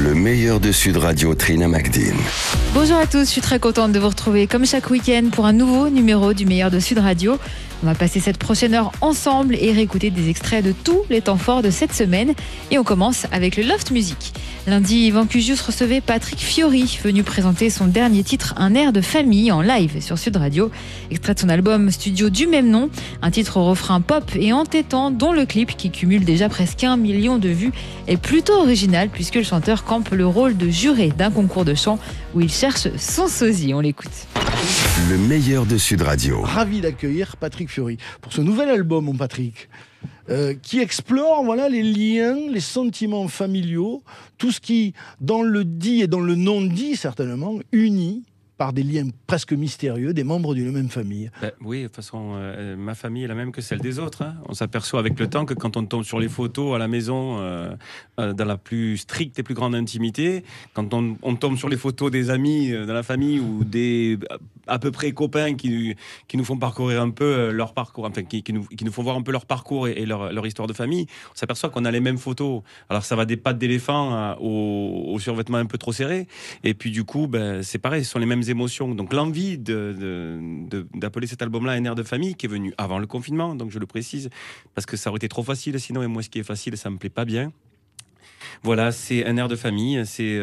Le meilleur de Sud Radio, Trina McDean. Bonjour à tous, je suis très contente de vous retrouver comme chaque week-end pour un nouveau numéro du meilleur de Sud Radio. On va passer cette prochaine heure ensemble et réécouter des extraits de tous les temps forts de cette semaine. Et on commence avec le Loft Music. Lundi, Yvan Cugius recevait Patrick Fiori, venu présenter son dernier titre, Un air de famille, en live sur Sud Radio. Extrait de son album studio du même nom, un titre au refrain pop et entêtant, dont le clip, qui cumule déjà presque 1 million de vues, est plutôt original puisque le chanteur campe le rôle de juré d'un concours de chant où il cherche son sosie. On l'écoute. Le meilleur de Sud Radio. Ravi d'accueillir Patrick Fiori pour ce nouvel album, mon Patrick, qui explore les liens, les sentiments familiaux, tout ce qui, dans le dit et dans le non-dit certainement, unit par des liens presque mystérieux, des membres d'une même famille. Oui, de toute façon, ma famille est la même que celle des autres. Hein. On s'aperçoit avec le temps que quand on tombe sur les photos à la maison, dans la plus stricte et plus grande intimité, quand on tombe sur les photos des amis dans la famille ou des à peu près copains qui nous font parcourir un peu leur parcours, enfin qui nous font voir un peu leur parcours et leur histoire de famille, on s'aperçoit qu'on a les mêmes photos. Alors ça va des pattes d'éléphant aux survêtements un peu trop serrés. Et puis du coup, c'est pareil, ce sont les mêmes émotions. Donc l'envie d'appeler cet album-là Un air de famille, qui est venu avant le confinement, donc je le précise, parce que ça aurait été trop facile sinon, et moi ce qui est facile, ça me plaît pas bien. Voilà, c'est un air de famille,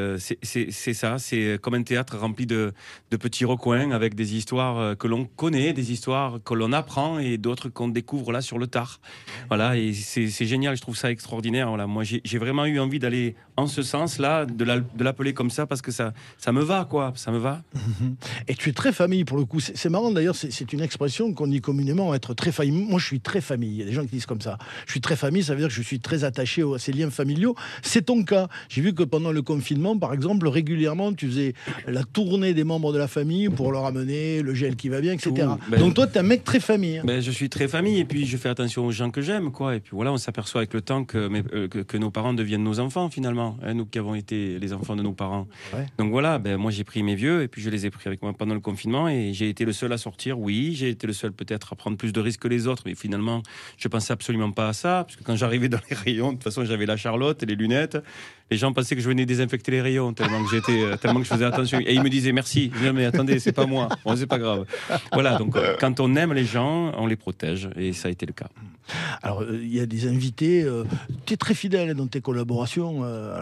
c'est ça, c'est comme un théâtre rempli de petits recoins avec des histoires que l'on connaît, des histoires que l'on apprend et d'autres qu'on découvre là sur le tard. Voilà, et c'est génial, je trouve ça extraordinaire. Voilà, moi j'ai vraiment eu envie d'aller en ce sens-là, de l'appeler comme ça, parce que ça me va, quoi, ça me va. Et tu es très famille pour le coup, c'est marrant d'ailleurs, c'est une expression qu'on dit communément, être très famille. Moi je suis très famille, il y a des gens qui disent comme ça. Je suis très famille, ça veut dire que je suis très attaché à ces liens familiaux. C'est ton cas. J'ai vu que pendant le confinement, par exemple, régulièrement, tu faisais la tournée des membres de la famille pour leur amener le gel qui va bien, etc. Donc toi, t'es un mec très famille. Je suis très famille et puis je fais attention aux gens que j'aime, quoi. Et puis voilà, on s'aperçoit avec le temps que nos parents deviennent nos enfants, finalement. Hein, nous qui avons été les enfants de nos parents. Ouais. Donc voilà, moi j'ai pris mes vieux et puis je les ai pris avec moi pendant le confinement et j'ai été le seul à sortir. Oui, j'ai été le seul peut-être à prendre plus de risques que les autres, mais finalement, je pensais absolument pas à ça, parce que quand j'arrivais dans les rayons, de toute façon, j'avais la Charlotte et les lunettes. Les gens pensaient que je venais désinfecter les rayons tellement que je faisais attention. Et ils me disaient merci. Je disais, mais attendez, c'est pas moi. Bon, c'est pas grave. Voilà, donc quand on aime les gens, on les protège. Et ça a été le cas. Alors, il y a des invités. Tu es très fidèle dans tes collaborations.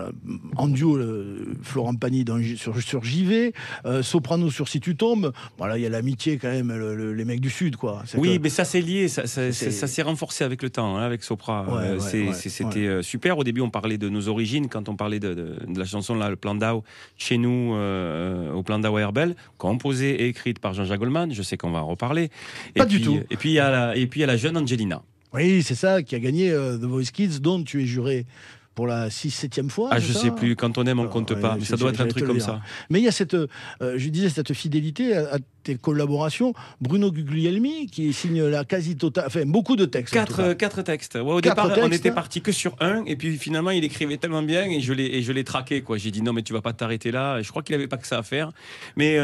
En duo, Florent Pagny sur JV, Soprano sur Si tu tombes. Voilà, il y a l'amitié quand même, les mecs du Sud, quoi. Oui, mais ça c'est lié. Ça s'est renforcé avec le temps, hein, avec Sopra. C'était super. Au début, on parlait de nos origines quand on parlait de la chanson là, le Plan d'Ao, chez nous, au Plan d'Ao à Herbel, composée et écrite par Jean-Jacques Goldman. Je sais qu'on va en reparler. Pas du tout. Et puis il y a la jeune Angelina. Oui, c'est ça, qui a gagné The Voice Kids, dont tu es juré pour la 6-7e fois. Ah, je sais plus. Quand on aime, on compte pas. Mais ça doit être un truc comme ça. Mais il y a je disais, cette fidélité à tes collaborations. Bruno Guglielmi, qui signe la quasi-totale, enfin, beaucoup de textes. 4 textes. Ouais, au départ, on était parti que sur un, et puis finalement, il écrivait tellement bien, et je l'ai traqué, quoi. J'ai dit non, mais tu vas pas t'arrêter là. Et je crois qu'il avait pas que ça à faire. Mais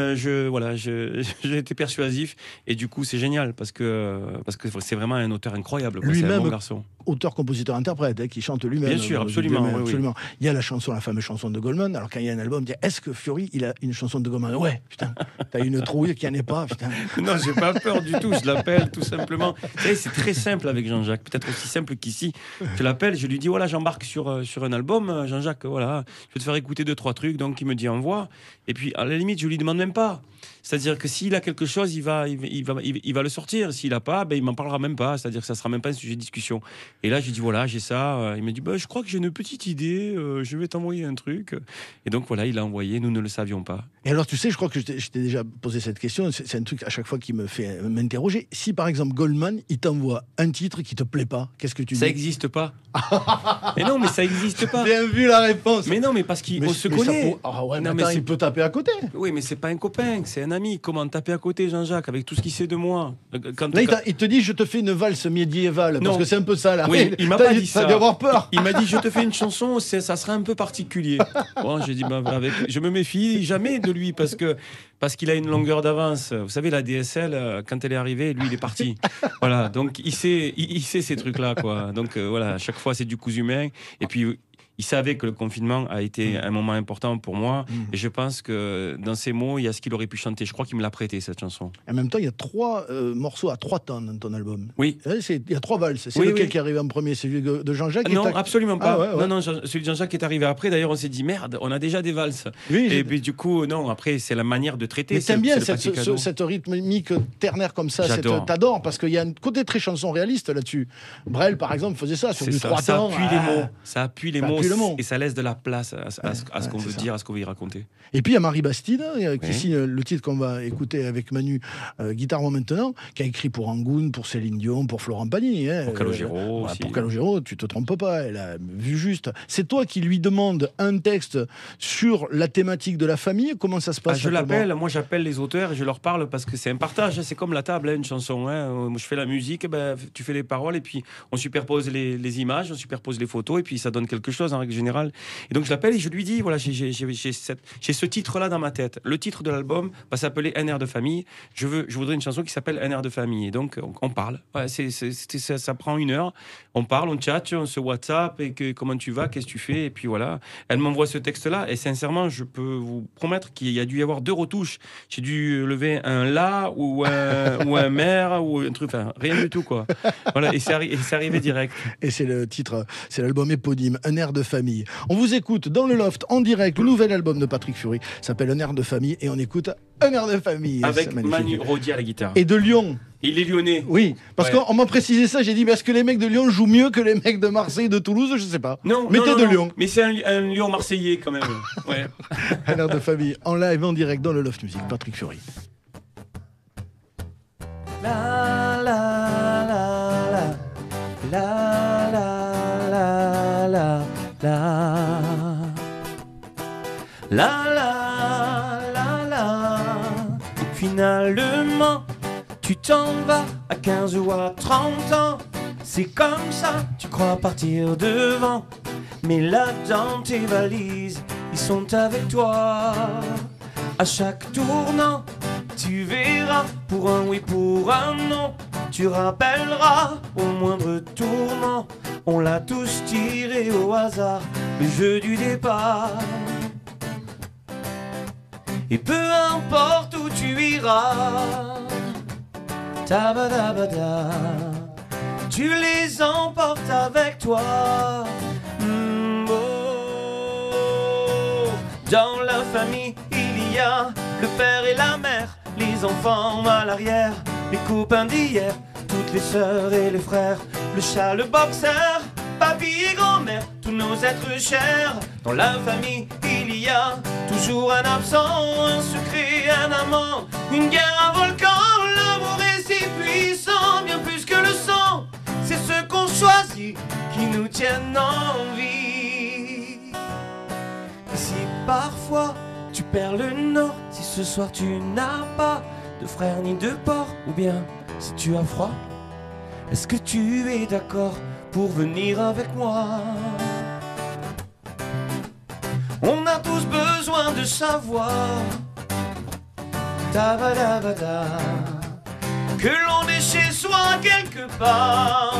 j'ai été persuasif, et du coup, c'est génial, parce que c'est vraiment un auteur incroyable, quoi. Lui-même, c'est un bon garçon. Auteur, compositeur, interprète, qui chante lui-même. Bien sûr, absolument. Absolument. Il y a la fameuse chanson de Goldman. Alors quand il y a un album, est-ce que Fiori, il a une chanson de Goldman? Ouais, putain, t'as une trouille qui en est pas, putain. Non, j'ai pas peur du tout. Je l'appelle tout simplement. C'est très simple avec Jean-Jacques, peut-être aussi simple qu'ici. Je l'appelle, je lui dis voilà, j'embarque sur un album, Jean-Jacques. Voilà, je vais te faire écouter 2-3 trucs. Donc il me dit envoie. Et puis à la limite, je lui demande même pas. C'est-à-dire que s'il a quelque chose, il va le sortir. S'il a pas, il m'en parlera même pas. C'est-à-dire que ça sera même pas un sujet de discussion. Et là, je lui dis voilà, j'ai ça. Il me dit je crois que j'ai une petite idée. Je vais t'envoyer un truc. Et donc voilà, il a envoyé. Nous ne le savions pas. Et alors, tu sais, je crois que je t'ai déjà posé cette question. C'est un truc à chaque fois qui me fait m'interroger. Si par exemple Goldman, il t'envoie un titre qui te plaît pas, qu'est-ce que tu dis? Ça existe pas. Mais non, mais ça existe pas. Bien vu la réponse. Mais non, mais parce qu'on se connaît. Il peut taper à côté. Oui, mais c'est pas un copain, c'est un ami. Comment taper à côté, Jean-Jacques, avec tout ce qu'il sait de moi? Il te dit je te fais une valse médiévale, parce que c'est un peu ça là. Oui, il m'a pas dit ça. T'as dû avoir peur. Il m'a dit je te fais une chanson, ça sera un peu particulier. Bon, j'ai dit je me méfie jamais de lui parce qu'il a une longueur d'avance. Vous savez, la DSL, quand elle est arrivée, lui, il est parti. Voilà, donc il sait ces trucs-là, quoi. Donc voilà, à chaque fois, c'est du cousu humain. Et puis, il savait que le confinement a été un moment important pour moi. Et je pense que dans ces mots, il y a ce qu'il aurait pu chanter. Je crois qu'il me l'a prêté, cette chanson. En même temps, il y a 3 morceaux à 3 temps dans ton album. Oui. Il y a 3 valses. C'est lequel qui est arrivé en premier? C'est celui de Jean-Jacques? Non, absolument pas. Non, celui de Jean-Jacques est arrivé après. D'ailleurs, on s'est dit, merde, on a déjà des valses. Oui, et puis du coup, non, après, c'est la manière de traiter. Mais t'aimes bien cette rythmique ternaire comme ça. T'adores, parce qu'il y a un côté très chanson réaliste là-dessus. Brel, par exemple, faisait ça sur du 3 temps. Ça appuie les mots et ça laisse de la place à ce qu'on veut dire, à ce qu'on veut y raconter. Et puis il y a Marie Bastide qui signe le titre qu'on va écouter avec Manu, Guitare-moi maintenant, qui a écrit pour Angoune, pour Céline Dion, pour Florent Pagny. Pour Calogero aussi. Pour Calogero, tu te trompes pas, elle a vu juste. C'est toi qui lui demande un texte sur la thématique de la famille. Comment ça se passe? Moi j'appelle les auteurs et je leur parle parce que c'est un partage. C'est comme la table, une chanson. Moi, je fais la musique, tu fais les paroles et puis on superpose les images, on superpose les photos et puis ça donne quelque chose en règle générale. Et donc je l'appelle et je lui dis, voilà, j'ai ce titre-là dans ma tête. Le titre de l'album va s'appeler Un air de famille. Je voudrais une chanson qui s'appelle Un air de famille. Et donc on parle. Ça prend 1 heure. On parle, on chatte, on se WhatsApp et comment tu vas, qu'est-ce que tu fais, et puis voilà. Elle m'envoie ce texte-là et sincèrement, je peux vous promettre qu'il y a dû y avoir 2 retouches. J'ai dû lever un la ou un mer ou un truc, enfin rien du tout quoi. Voilà, et c'est arrivé direct. Et c'est le titre, c'est l'album éponyme, Un air de famille. On vous écoute dans le loft en direct, le nouvel album de Patrick Fury s'appelle Un air de famille et on écoute Un air de famille. Avec Manu Rodi à la guitare. Et de Lyon. Il est lyonnais. Oui, parce qu'on m'a précisé ça, j'ai dit, est-ce que les mecs de Lyon jouent mieux que les mecs de Marseille, de Toulouse? Je sais pas. Non, mais t'es de Lyon. Mais c'est un Lyon marseillais quand même. Ouais. Un air de famille, en live, en direct, dans le Loft Music, Patrick Fury. La la la la la la la la la la la la. Finalement, tu t'en vas à 15 ou à 30 ans. C'est comme ça, tu crois partir devant. Mais là dans tes valises, ils sont avec toi. À chaque tournant, tu verras, pour un oui, pour un non. Tu rappelleras au moindre tournant. On l'a tous tiré au hasard, le jeu du départ. Et peu importe où tu iras, tabadabada, tu les emportes avec toi. Dans la famille, il y a le père et la mère, les enfants à l'arrière, les copains d'hier, toutes les sœurs et les frères, le chat, le boxeur, papy et grand-mère, tous nos êtres chers. Dans la famille, il y a toujours un absent, un secret, un amant, une guerre, un volcan. L'amour est si puissant, bien plus que le sang. C'est ce qu'on choisit qui nous tiennent en vie. Et si parfois tu perds le nord, si ce soir tu n'as pas de frère ni de porc, ou bien si tu as froid, est-ce que tu es d'accord pour venir avec moi? On a tous besoin de savoir, tabadabada, que l'on est chez soi quelque part.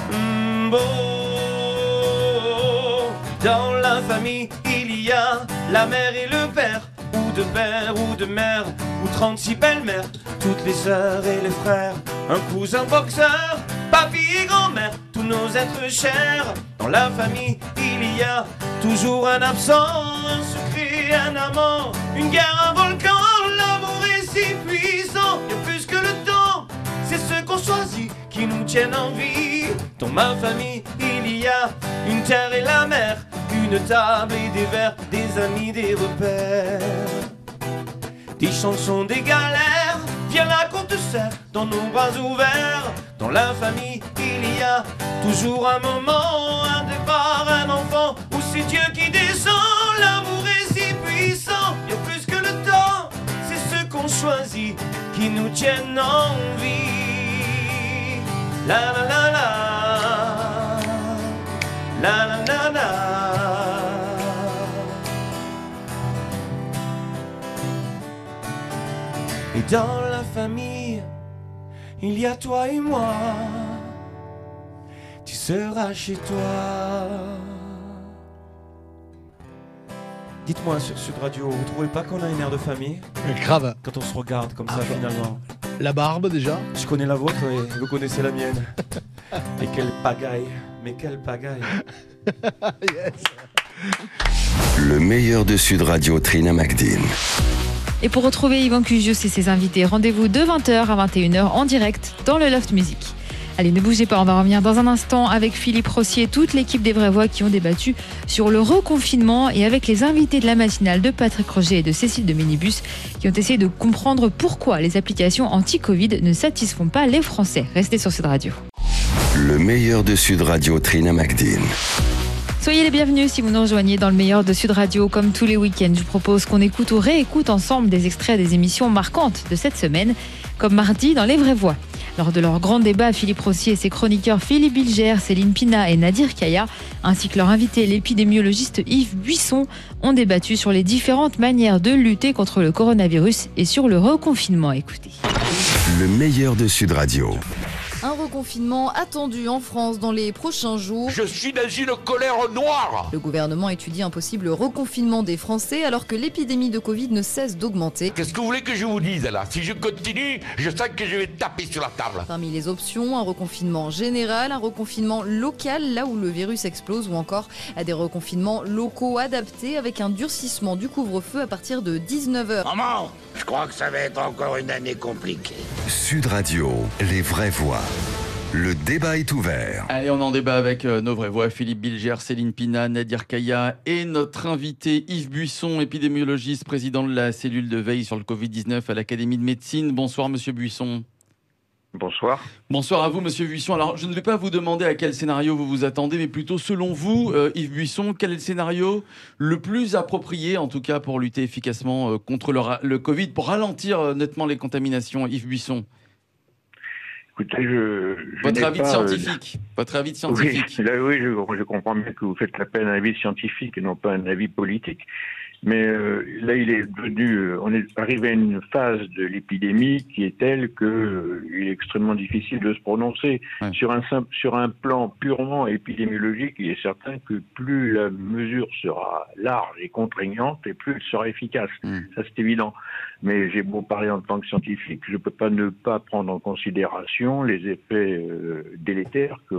Dans la famille, il y a la mère et le père, ou de père ou de mère, ou 36 belles-mères, toutes les sœurs et les frères, un cousin boxeur, papy et grand-mère, tous nos êtres chers. Dans la famille, il y a toujours un absent, un secret, un amant, une guerre, un volcan. L'amour est si puissant, bien plus que le temps. C'est ce qu'on choisit qui nous tiennent en vie. Dans ma famille, il y a une terre et la mer, une table et des verres, des amis, des repères, des chansons, des galères. Viens là qu'on te serre dans nos bras ouverts. Dans la famille, il y a toujours un moment, un départ, un enfant, ou c'est Dieu qui descend. L'amour est si puissant, bien plus que le temps. C'est ce qu'on choisit qui nous tiennent en vie. La la la la, la la la la. Et dans la famille, il y a toi et moi. Tu seras chez toi. Dites-moi sur Sud Radio, vous trouvez pas qu'on a une air de famille Grave. quand on se regarde comme ça finalement? La barbe déjà. Je connais la vôtre et vous connaissez la mienne. Et quelle pagaille, mais quelle pagaille. Yes. Le meilleur de Sud Radio, Trina McDean. Et pour retrouver Yvan Cugius et ses invités, rendez-vous de 20h à 21h en direct dans le Loft Music. Allez, ne bougez pas, on va revenir dans un instant avec Philippe Rossier, toute l'équipe des Vraies Voix qui ont débattu sur le reconfinement et avec les invités de la matinale de Patrick Roger et de Cécile de Minibus qui ont essayé de comprendre pourquoi les applications anti-Covid ne satisfont pas les Français. Restez sur Sud Radio. Le meilleur de Sud Radio, Trina McDean. Soyez les bienvenus si vous nous rejoignez dans le meilleur de Sud Radio. Comme tous les week-ends, je vous propose qu'on écoute ou réécoute ensemble des extraits des émissions marquantes de cette semaine, comme mardi dans Les Vraies Voix. Lors de leur grand débat, Philippe Rossier et ses chroniqueurs Philippe Bilger, Céline Pina et Nadir Kaya, ainsi que leur invité l'épidémiologiste Yves Buisson, ont débattu sur les différentes manières de lutter contre le coronavirus et sur le reconfinement. Écoutez. Le meilleur de Sud Radio. Un reconfinement attendu en France dans les prochains jours. Je suis dans une colère noire. Le gouvernement étudie un possible reconfinement des Français alors que l'épidémie de Covid ne cesse d'augmenter. Qu'est-ce que vous voulez que je vous dise là? Si je continue, je sens que je vais taper sur la table. Parmi les options, un reconfinement général, un reconfinement local là où le virus explose ou encore à des reconfinements locaux adaptés avec un durcissement du couvre-feu à partir de 19h. Maman, je crois que ça va être encore une année compliquée. Sud Radio, les vraies voix. Le débat est ouvert. Allez, on en débat avec nos vraies voix, Philippe Bilger, Céline Pina, Nadir Kaya et notre invité Yves Buisson, épidémiologiste, président de la cellule de veille sur le Covid-19 à l'Académie de médecine. Bonsoir Monsieur Buisson. Bonsoir. Bonsoir à vous Monsieur Buisson. Alors je ne vais pas vous demander à quel scénario vous vous attendez, mais plutôt selon vous, Yves Buisson, quel est le scénario le plus approprié en tout cas pour lutter efficacement contre le Covid, pour ralentir nettement les contaminations, Yves Buisson? Écoutez, Votre avis de scientifique. Votre avis de scientifique. Oui, là, oui, je comprends bien que vous faites appel à un avis scientifique et non pas un avis politique. Mais là, on est arrivé à une phase de l'épidémie qui est telle que il est extrêmement difficile de se prononcer. Ouais. Sur un plan purement épidémiologique, il est certain que plus la mesure sera large et contraignante, et plus elle sera efficace. Ça, c'est évident. Mais j'ai beau parler en tant que scientifique, je ne peux pas ne pas prendre en considération les effets délétères que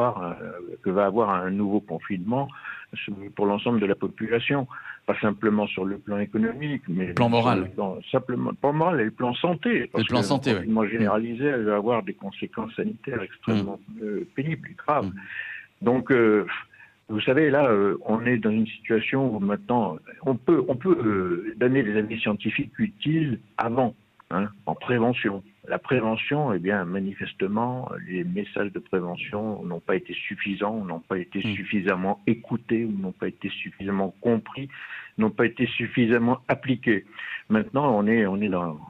va avoir un nouveau confinement pour l'ensemble de la population. Pas simplement sur le plan économique, mais plan moral. Simplement plan moral et le plan santé. Parce le plan que santé, le confinement généralisé, elle va avoir des conséquences sanitaires extrêmement pénibles et graves. Donc, vous savez, là, on est dans une situation où maintenant, on peut donner des avis scientifiques utiles avant, en prévention. La prévention, eh bien, manifestement, les messages de prévention n'ont pas été suffisants, n'ont pas été suffisamment écoutés, ou n'ont pas été suffisamment compris, n'ont pas été suffisamment appliqués. Maintenant, on est dans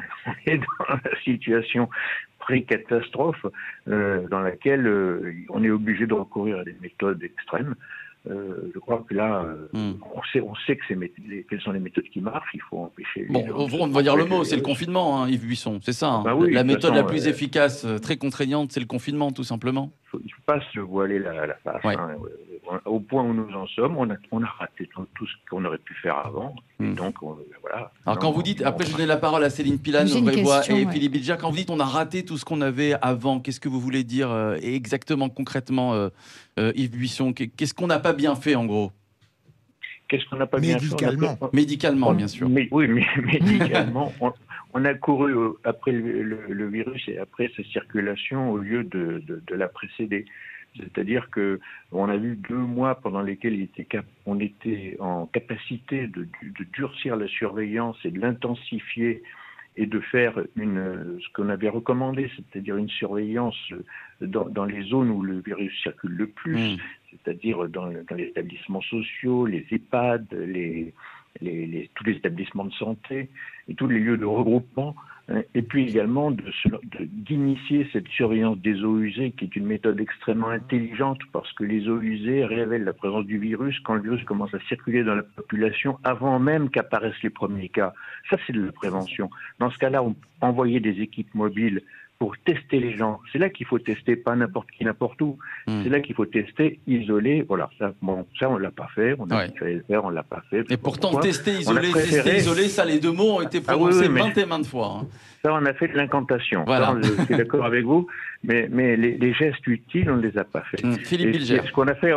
la situation pré-catastrophe dans laquelle on est obligé de recourir à des méthodes extrêmes. Je crois que là, on sait quelles sont les méthodes qui marchent. Il faut empêcher. Bon, on va dire le mot, c'est le confinement, Yves Buisson, c'est ça. Bah oui, la méthode façon, la plus efficace, très contraignante, c'est le confinement, tout simplement. Il ne faut pas se voiler la face. Ouais. Au point où nous en sommes, on a raté tout ce qu'on aurait pu faire avant. Et donc, voilà. Alors quand vous dites, après je donne la parole à Céline Pilan, J'ai une question, et Philippe Bilger, quand vous dites on a raté tout ce qu'on avait avant, qu'est-ce que vous voulez dire exactement, concrètement, Yves Buisson? Qu'est-ce qu'on n'a pas bien fait en gros? Qu'est-ce qu'on n'a pas bien fait? Médicalement, bien sûr. Mais médicalement, on a couru après le virus et après sa circulation au lieu de la précéder. C'est-à-dire que on a eu 2 mois pendant lesquels on était en capacité de durcir la surveillance et de l'intensifier et de faire ce qu'on avait recommandé, c'est-à-dire une surveillance dans les zones où le virus circule le plus, c'est-à-dire dans les établissements sociaux, les EHPAD, tous les établissements de santé et tous les lieux de regroupement. Et puis également d'initier cette surveillance des eaux usées, qui est une méthode extrêmement intelligente, parce que les eaux usées révèlent la présence du virus quand le virus commence à circuler dans la population, avant même qu'apparaissent les premiers cas. Ça, c'est de la prévention. Dans ce cas-là, on envoyait des équipes mobiles pour tester les gens. C'est là qu'il faut tester, pas n'importe qui, n'importe où. C'est là qu'il faut tester, isoler. Voilà, ça on l'a pas fait. On a fait le faire, on l'a pas fait. Et pourtant, tester, isoler, ça, les deux mots ont été prononcés maintes et maintes fois. Ça, on a fait de l'incantation. Voilà. Ça, je suis d'accord avec vous, mais les gestes utiles, on ne les a pas faits. Philippe Bilger. Ce qu'on a fait,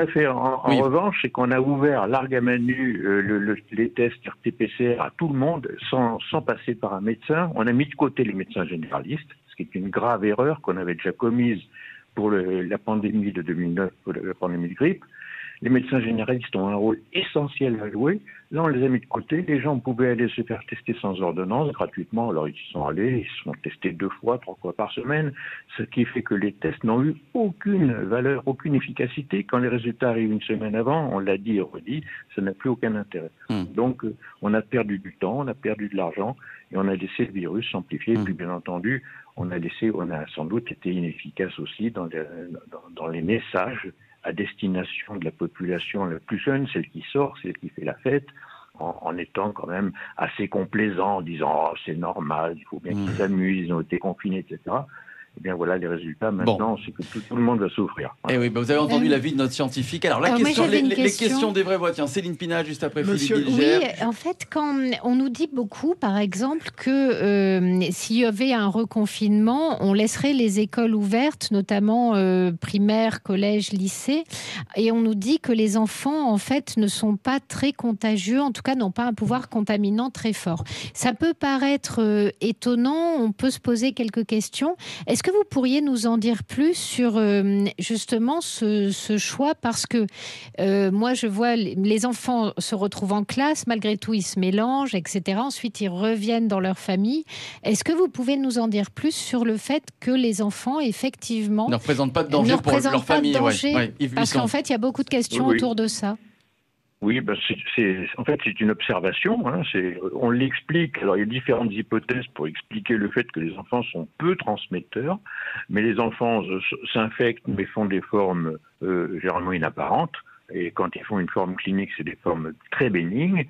en revanche, c'est qu'on a ouvert large à manu les tests RT-PCR à tout le monde, sans passer par un médecin. On a mis de côté les médecins généralistes, ce qui est une grave erreur qu'on avait déjà commise pour la pandémie de 2009, pour la pandémie de grippe. Les médecins généralistes ont un rôle essentiel à jouer. Là, on les a mis de côté. Les gens pouvaient aller se faire tester sans ordonnance, gratuitement. Alors, ils y sont allés. Ils se sont testés 2 fois, 3 fois par semaine. Ce qui fait que les tests n'ont eu aucune valeur, aucune efficacité. Quand les résultats arrivent une semaine avant, on l'a dit et redit, ça n'a plus aucun intérêt. Donc, on a perdu du temps, on a perdu de l'argent et on a laissé le virus s'amplifier. Et puis, bien entendu, on a sans doute été inefficace aussi dans les messages à destination de la population la plus jeune, celle qui sort, celle qui fait la fête, en étant quand même assez complaisant, en disant « oh, c'est normal, il faut bien qu'ils s'amusent, ils ont été confinés, etc. » Eh bien voilà les résultats maintenant, c'est que tout le monde va souffrir. Voilà. Et oui, vous avez entendu l'avis de notre scientifique. Alors les questions des vraies voix. Tiens, Céline Pina, juste après Philippe Bilger. Oui, en fait, quand on nous dit beaucoup, par exemple, que s'il y avait un reconfinement, on laisserait les écoles ouvertes, notamment primaires, collèges, lycées, et on nous dit que les enfants, en fait, ne sont pas très contagieux, en tout cas, n'ont pas un pouvoir contaminant très fort. Ça peut paraître étonnant, on peut se poser quelques questions. Est-ce que vous pourriez nous en dire plus sur justement ce choix? Parce que moi, je vois les enfants se retrouvent en classe, malgré tout, ils se mélangent, etc. Ensuite, ils reviennent dans leur famille. Est-ce que vous pouvez nous en dire plus sur le fait que les enfants, effectivement, ne représentent pas de danger pour leur famille? Parce qu'en fait, il y a beaucoup de questions autour de ça. Oui, en fait, c'est une observation. On l'explique. Alors, il y a différentes hypothèses pour expliquer le fait que les enfants sont peu transmetteurs, mais les enfants s'infectent, mais font des formes généralement inapparentes. Et quand ils font une forme clinique, c'est des formes très bénignes.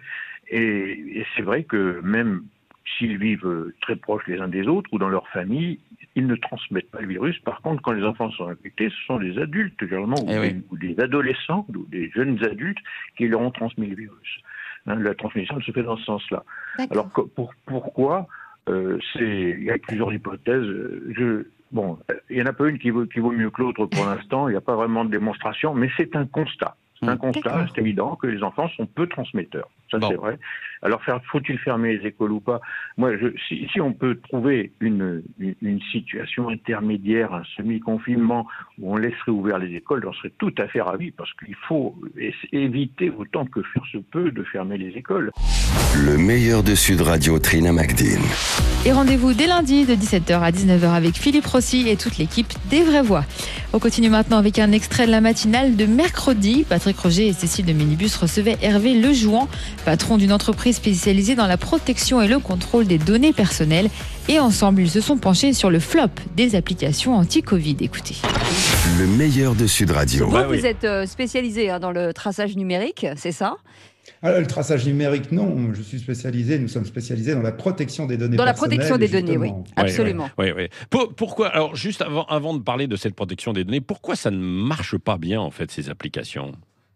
Et c'est vrai que même s'ils vivent très proches les uns des autres ou dans leur famille, ils ne transmettent pas le virus. Par contre, quand les enfants sont infectés, ce sont des adultes, généralement, ou des adolescents, ou des jeunes adultes qui leur ont transmis le virus. La transmission se fait dans ce sens-là. Alors, pourquoi il y a plusieurs hypothèses. Il n'y en a pas une qui vaut mieux que l'autre pour l'instant. Il n'y a pas vraiment de démonstration, mais c'est un constat. C'est un constat, c'est évident que les enfants sont peu transmetteurs. Ça, c'est vrai. Alors, faut-il fermer les écoles ou pas? Moi, si on peut trouver une situation intermédiaire, un semi-confinement, où on laisserait ouvert les écoles, j'en serais tout à fait ravi, parce qu'il faut éviter autant que faire se peut de fermer les écoles. Le meilleur de Sud Radio, Trina Macdin. Et rendez-vous dès lundi de 17h à 19h avec Philippe Rossi et toute l'équipe des Vraies Voix. On continue maintenant avec un extrait de la matinale de mercredi. Patrick Roger et Cécile de Minibus recevaient Hervé Lejouan, patron d'une entreprise spécialisée dans la protection et le contrôle des données personnelles. Et ensemble, ils se sont penchés sur le flop des applications anti-Covid. Écoutez. Le meilleur de Sud Radio. Vous êtes spécialisé dans le traçage numérique, c'est ça? Alors, le traçage numérique, non. Nous sommes spécialisés dans la protection des données personnelles. Dans la protection des données, oui. Absolument. Oui. Pourquoi, alors, juste avant de parler de cette protection des données, pourquoi ça ne marche pas bien, en fait, ces applications?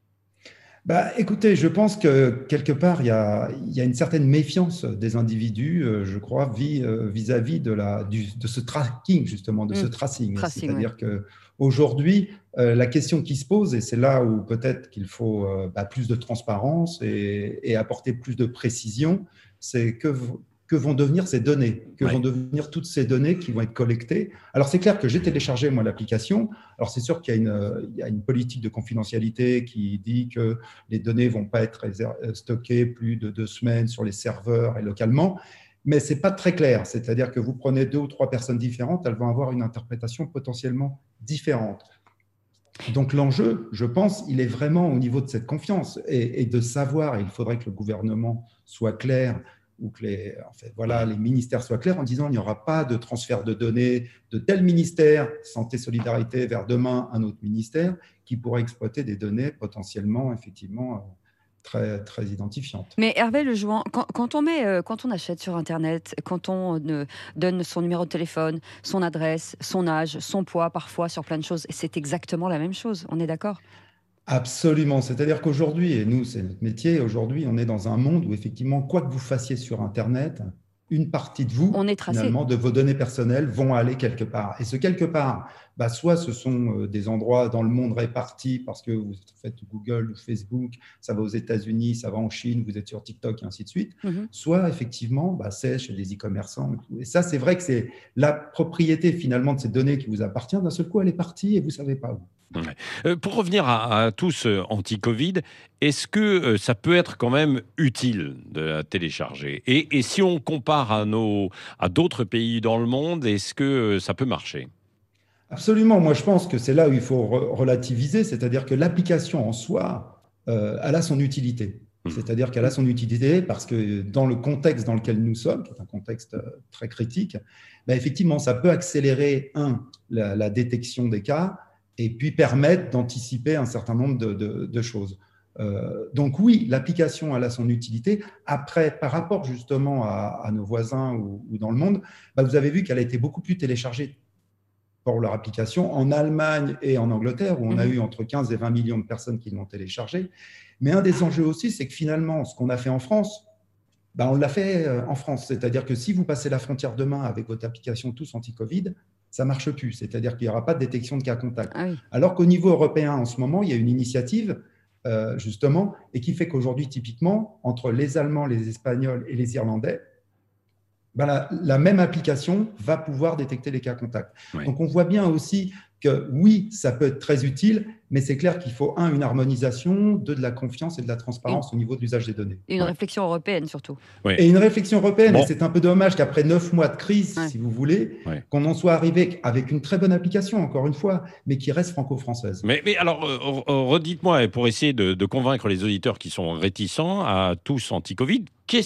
Écoutez, je pense que quelque part, il y a une certaine méfiance des individus, je crois, vis-à-vis de ce tracking, justement, de ce tracing. C'est-à-dire qu'aujourd'hui, la question qui se pose, et c'est là où peut-être qu'il faut plus de transparence et apporter plus de précision, c'est que vont devenir ces données, vont devenir toutes ces données qui vont être collectées. Alors, c'est clair que j'ai téléchargé, moi, l'application. Alors, c'est sûr qu'il y a une politique de confidentialité qui dit que les données ne vont pas être stockées plus de 2 semaines sur les serveurs et localement, mais ce n'est pas très clair. C'est-à-dire que vous prenez 2 ou 3 personnes différentes, elles vont avoir une interprétation potentiellement différente. Donc, l'enjeu, je pense, il est vraiment au niveau de cette confiance et de savoir, et il faudrait que le gouvernement soit clair, ou que les ministères soient clairs en disant qu'il n'y aura pas de transfert de données de tel ministère, Santé, Solidarité, vers demain un autre ministère qui pourra exploiter des données potentiellement, effectivement, très, très identifiante. Mais Hervé Lejouan, quand on achète sur Internet, quand on donne son numéro de téléphone, son adresse, son âge, son poids, parfois sur plein de choses, c'est exactement la même chose, on est d'accord ? Absolument. C'est-à-dire qu'aujourd'hui, et nous, c'est notre métier, aujourd'hui, on est dans un monde où effectivement, quoi que vous fassiez sur Internet, une partie de vous, finalement, de vos données personnelles vont aller quelque part. Et ce quelque part, soit ce sont des endroits dans le monde répartis parce que vous faites Google ou Facebook, ça va aux États-Unis, ça va en Chine, vous êtes sur TikTok et ainsi de suite. Soit effectivement, c'est chez des e-commerçants. Et ça, c'est vrai que c'est la propriété finalement de ces données qui vous appartient. D'un seul coup, elle est partie et vous ne savez pas où. Pour revenir à tous anti-Covid, est-ce que ça peut être quand même utile de la télécharger ? Et si on compare à d'autres pays dans le monde, est-ce que ça peut marcher ? Absolument. Moi, je pense que c'est là où il faut relativiser, c'est-à-dire que l'application en soi, elle a son utilité. C'est-à-dire qu'elle a son utilité parce que dans le contexte dans lequel nous sommes, qui est un contexte très critique, effectivement, ça peut accélérer, la détection des cas, et puis permettre d'anticiper un certain nombre de choses. Donc oui, l'application, elle a son utilité. Après, par rapport justement à nos voisins ou dans le monde, vous avez vu qu'elle a été beaucoup plus téléchargée pour leur application en Allemagne et en Angleterre, où on a eu entre 15 et 20 millions de personnes qui l'ont téléchargée. Mais un des enjeux aussi, c'est que finalement, ce qu'on a fait en France, on l'a fait en France. C'est-à-dire que si vous passez la frontière demain avec votre application Tous Anti-Covid, ça ne marche plus. C'est-à-dire qu'il n'y aura pas de détection de cas contacts. Alors qu'au niveau européen, en ce moment, il y a une initiative, justement, et qui fait qu'aujourd'hui, typiquement, entre les Allemands, les Espagnols et les Irlandais, la même application va pouvoir détecter les cas contacts. Donc, on voit bien aussi que oui, ça peut être très utile, mais c'est clair qu'il faut, une harmonisation, de la confiance et de la transparence au niveau de l'usage des données. Et une réflexion européenne, surtout. Et une réflexion européenne. Et c'est un peu dommage qu'après 9 mois de crise, si vous voulez, qu'on en soit arrivé avec une très bonne application, encore une fois, mais qui reste franco-française. Mais alors, redites-moi, pour essayer de convaincre les auditeurs qui sont réticents à Tous Anti-Covid,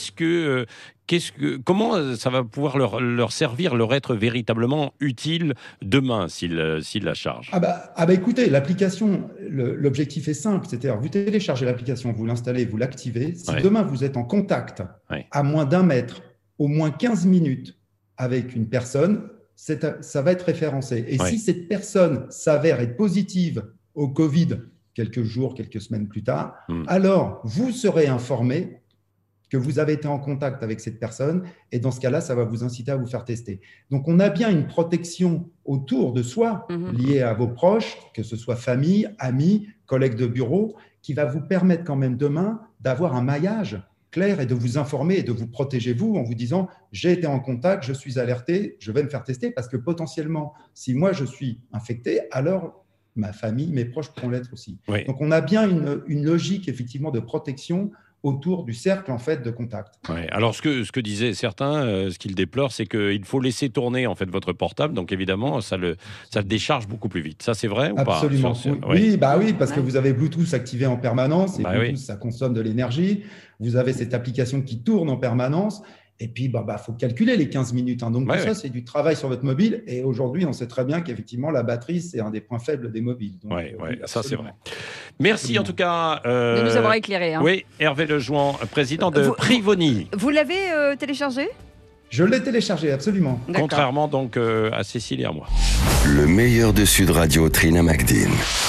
comment ça va pouvoir leur servir, leur être véritablement utile demain s'ils la chargent ? Écoutez, l'application, l'objectif est simple, c'est-à-dire vous téléchargez l'application, vous l'installez, vous l'activez. Si demain vous êtes en contact à moins d'1 mètre, au moins 15 minutes avec une personne, ça va être référencé. Et si cette personne s'avère être positive au Covid quelques jours, quelques semaines plus tard, alors vous serez informé que vous avez été en contact avec cette personne, et dans ce cas-là, ça va vous inciter à vous faire tester. Donc, on a bien une protection autour de soi, liée à vos proches, que ce soit famille, amis, collègues de bureau, qui va vous permettre quand même demain d'avoir un maillage clair et de vous informer et de vous protéger vous en vous disant « j'ai été en contact, je suis alerté, je vais me faire tester » parce que potentiellement, si moi je suis infecté, alors ma famille, mes proches pourront l'être aussi. Donc, on a bien une logique effectivement de protection autour du cercle en fait de contact. Alors ce que disaient certains, ce qu'ils déplorent, c'est qu'il faut laisser tourner en fait votre portable, donc évidemment ça le décharge beaucoup plus vite. Ça c'est vrai ou pas ? Absolument. Oui, parce que vous avez Bluetooth activé en permanence et Bluetooth ça consomme de l'énergie. Vous avez cette application qui tourne en permanence. Et puis, faut calculer les 15 minutes. Donc, tout ça, c'est du travail sur votre mobile. Et aujourd'hui, on sait très bien qu'effectivement, la batterie, c'est un des points faibles des mobiles. Ça, c'est vrai. Merci en tout cas. De nous avoir éclairés. Oui, Hervé Lejouan, président de Privoni. Vous l'avez téléchargé ? Je l'ai téléchargé, absolument. Contrairement donc à Cécile et à moi. Le meilleur de Sud Radio, Trina McDean.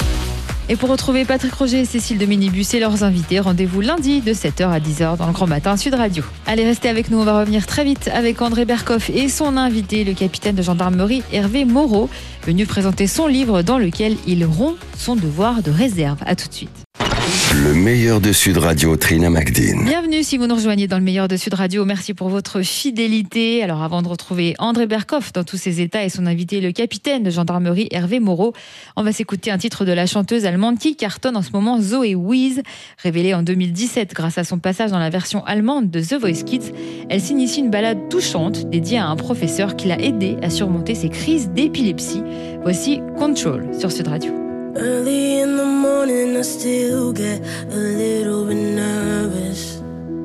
Et pour retrouver Patrick Roger et Cécile de Minibus et leurs invités, rendez-vous lundi de 7h à 10h dans le Grand Matin Sud Radio. Allez, restez avec nous, on va revenir très vite avec André Berkoff et son invité, le capitaine de gendarmerie Hervé Moreau, venu présenter son livre dans lequel il rompt son devoir de réserve. À tout de suite. Le meilleur de Sud Radio, Trina McDean. Bienvenue si vous nous rejoignez dans le meilleur de Sud Radio. Merci pour votre fidélité. Alors avant de retrouver André Berkoff dans tous ses états et son invité, le capitaine de gendarmerie Hervé Moreau, on va s'écouter un titre de la chanteuse allemande qui cartonne en ce moment, Zoé Wies. Révélée en 2017 grâce à son passage dans la version allemande de The Voice Kids, elle s'initie une balade touchante dédiée à un professeur qui l'a aidé à surmonter ses crises d'épilepsie. Voici Control sur Sud Radio. Early in the morning, I still get a little bit nervous.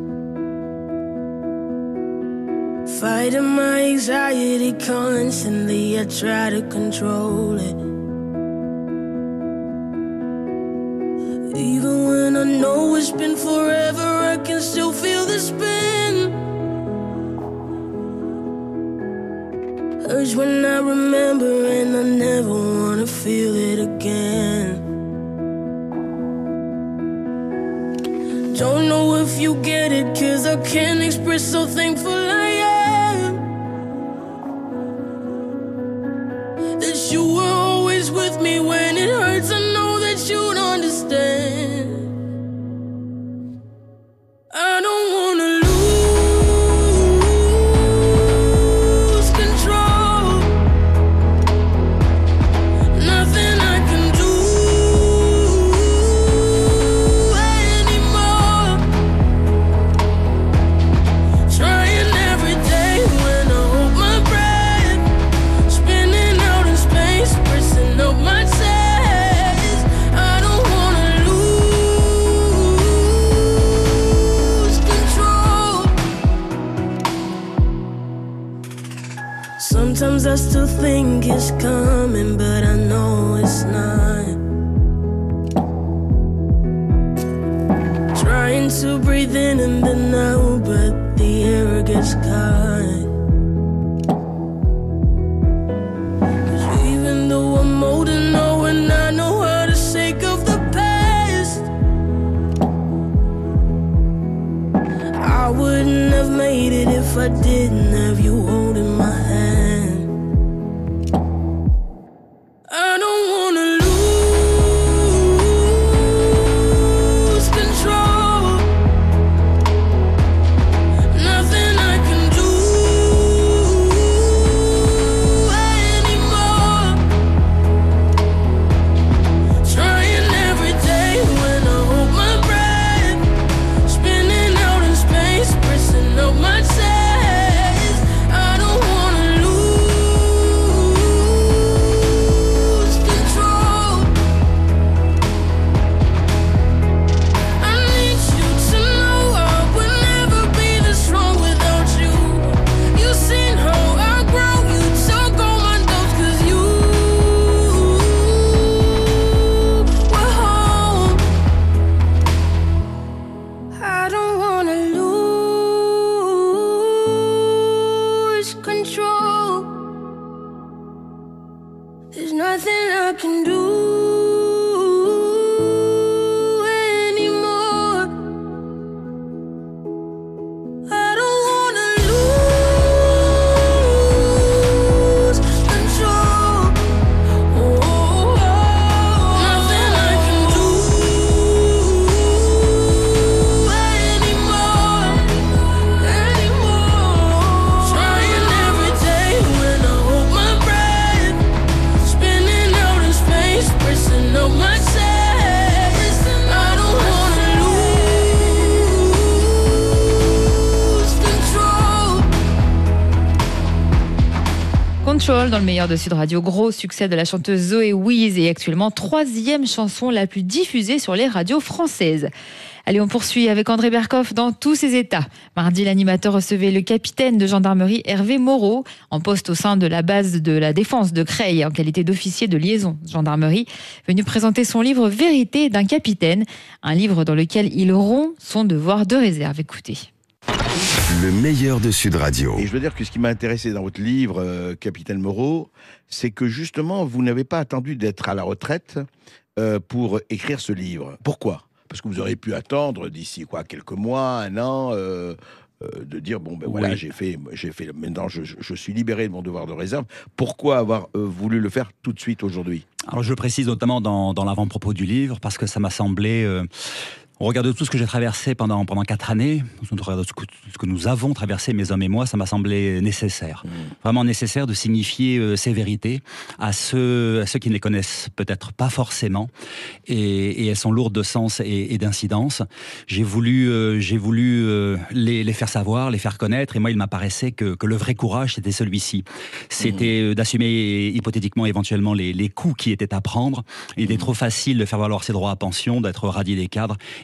Fighting my anxiety constantly, I try to control it. Even when I know it's it's been forever, I can still feel the spin. Urge when I remember and I never wanna feel it again. Don't know if you get it, 'cause I can't express how thankful I am that you were always with me when it hurts. I know that you'd understand. I don't wanna lose control. Nothing I can do anymore. Trying every day when I hold my breath, spinning out in space, pressing up my chest. I don't wanna lose control. Sometimes I still think it's coming, but I know it's not. Trying to breathe in and then out, but the air gets caught. 'Cause even though I'm old and know and I know how to shake off the past, I wouldn't have made it if I didn't have you holding my hand. I don't wanna lose control. Nothing I can do anymore. Trying every day when I hold my breath, spinning out in space, pressing up my chest. I don't wanna lose control. I need you to know I would never be this strong without you. You've seen how I grow, you took all my doubts 'cause you were home. I don't wanna lose control. There's nothing I can do anymore. I don't wanna lose control. Nothing I can do anymore. Trying every day when I hold my breath, spinning out in space, pressing up my chest. I don't wanna lose control. Control dans le meilleur de Sud Radio, gros succès de la chanteuse Zoé Wiz et actuellement 3e chanson la plus diffusée sur les radios françaises. Allez, on poursuit avec André Berkoff dans tous ses états. Mardi, l'animateur recevait le capitaine de gendarmerie Hervé Moreau, en poste au sein de la base de la défense de Creil, en qualité d'officier de liaison gendarmerie, venu présenter son livre Vérité d'un capitaine, un livre dans lequel il rompt son devoir de réserve. Écoutez. Le meilleur de Sud Radio. Et je veux dire que ce qui m'a intéressé dans votre livre, Capitaine Moreau, c'est que justement, vous n'avez pas attendu d'être à la retraite pour écrire ce livre. Pourquoi ? Parce que vous auriez pu attendre d'ici quelques mois, un an, de dire bon ben voilà, j'ai fait maintenant je suis libéré de mon devoir de réserve. Pourquoi avoir voulu le faire tout de suite aujourd'hui ? Alors je le précise notamment dans l'avant-propos du livre parce que ça m'a semblé Au regard de tout ce que j'ai traversé pendant 4 années, au regard de ce que nous avons traversé, mes hommes et moi, ça m'a semblé nécessaire. Vraiment nécessaire de signifier ces vérités à ceux qui ne les connaissent peut-être pas forcément. Et elles sont lourdes de sens et d'incidence. J'ai voulu les faire savoir, les faire connaître. Et moi, il m'apparaissait que le vrai courage, c'était celui-ci. C'était d'assumer hypothétiquement, éventuellement, les coûts qui étaient à prendre. Il était trop facile de faire valoir ses droits à pension, d'être radié des cadres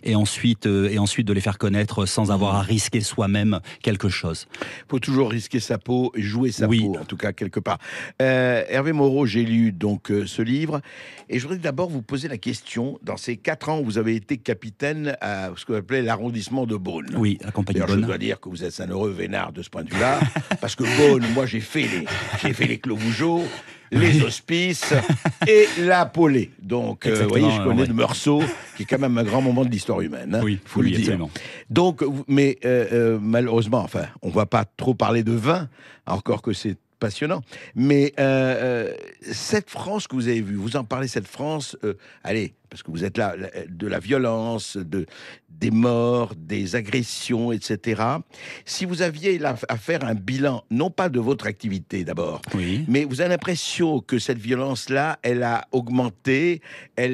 et ensuite de les faire connaître sans avoir à risquer soi-même quelque chose. Il faut toujours risquer sa peau, jouer sa peau, en tout cas, quelque part. Hervé Moreau, j'ai lu donc ce livre, et je voudrais d'abord vous poser la question. Dans ces 4 ans, vous avez été capitaine à ce qu'on appelait l'arrondissement de Beaune. Oui, à compagnie de Beaune. Je Beaune. dois dire que vous êtes un heureux vénard de ce point de vue-là, parce que Beaune, moi, j'ai fait les Clos-Vougeot, les hospices et la Polée. Donc, vous voyez, je connais de Meursault, qui est quand même un grand moment de l'histoire humaine. Hein, faut le dire. Absolument. Donc, mais malheureusement, enfin, on ne va pas trop parler de vin, encore que c'est passionnant. Mais cette France que vous avez vue, vous en parlez, cette France, allez, parce que vous êtes là, de la violence, des morts, des agressions, etc. Si vous aviez à faire un bilan, non pas de votre activité d'abord, mais vous avez l'impression que cette violence-là, elle a augmenté,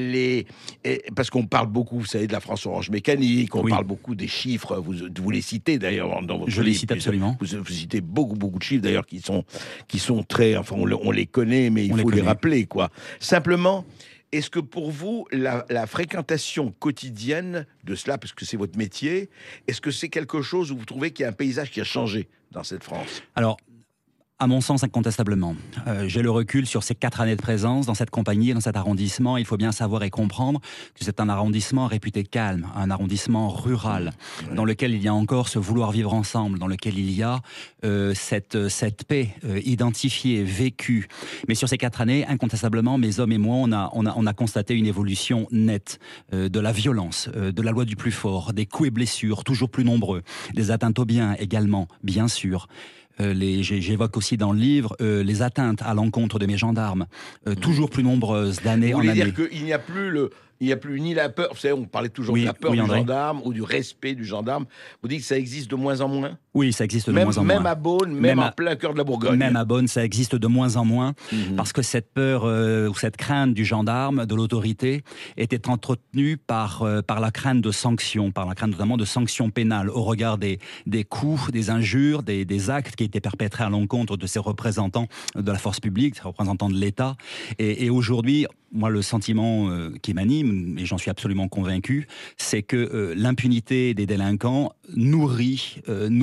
parce qu'on parle beaucoup, vous savez, de la France Orange Mécanique, on parle beaucoup des chiffres, vous les citez d'ailleurs dans votre livre. Je les cite absolument. Vous citez beaucoup de chiffres d'ailleurs qui sont très, enfin on les connaît, mais il faut les rappeler, quoi. Simplement, est-ce que pour vous, la fréquentation quotidienne de cela, parce que c'est votre métier, est-ce que c'est quelque chose où vous trouvez qu'il y a un paysage qui a changé dans cette France ? Alors, à mon sens, incontestablement. J'ai le recul sur ces 4 années de présence dans cette compagnie, dans cet arrondissement. Il faut bien savoir et comprendre que c'est un arrondissement réputé calme, un arrondissement rural, dans lequel il y a encore ce vouloir vivre ensemble, dans lequel il y a cette paix identifiée, vécue. Mais sur ces 4 années, incontestablement, mes hommes et moi, on a constaté une évolution nette de la violence, de la loi du plus fort, des coups et blessures toujours plus nombreux, des atteintes aux biens également, bien sûr. J'évoque aussi dans le livre les atteintes à l'encontre de mes gendarmes, toujours plus nombreuses d'année en année. Vous voulez dire qu'il n'y a plus ni la peur, vous savez, on parlait toujours de la peur du gendarme ou du respect du gendarme. Vous dites que ça existe de moins en moins ? Oui, ça existe de moins en moins. Même à Beaune, même en plein cœur de la Bourgogne. Même à Beaune, ça existe de moins en moins, parce que cette peur ou cette crainte du gendarme, de l'autorité, était entretenue par la crainte de sanctions, par la crainte notamment de sanctions pénales au regard des coups, des injures, des actes qui étaient perpétrés à l'encontre de ces représentants de la force publique, ces représentants de l'État. Et aujourd'hui, moi, le sentiment qui m'anime, et j'en suis absolument convaincu, c'est que l'impunité des délinquants nourrit